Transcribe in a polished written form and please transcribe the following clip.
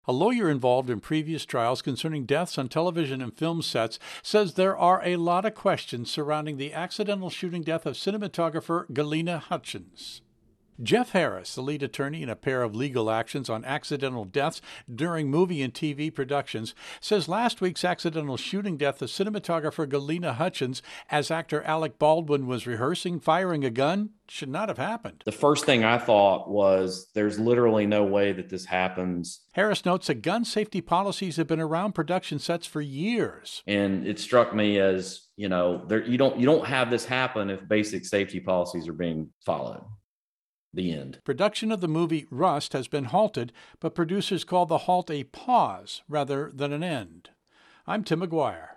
A lawyer involved in previous trials concerning deaths on television and film sets says there are a lot of questions surrounding the accidental shooting death of cinematographer Galena Hutchins. Jeff Harris, the lead attorney in a pair of legal actions on accidental deaths during movie and TV productions, says last week's accidental shooting death of cinematographer Galena Hutchins as actor Alec Baldwin was rehearsing firing a gun should not have happened. The first thing I thought was there's literally no way that this happens. Harris notes that gun safety policies have been around production sets for years. And it struck me as, you don't have this happen if basic safety policies are being followed. The end. Production of the movie Rust has been halted, but producers call the halt a pause rather than an end. I'm Tim McGuire.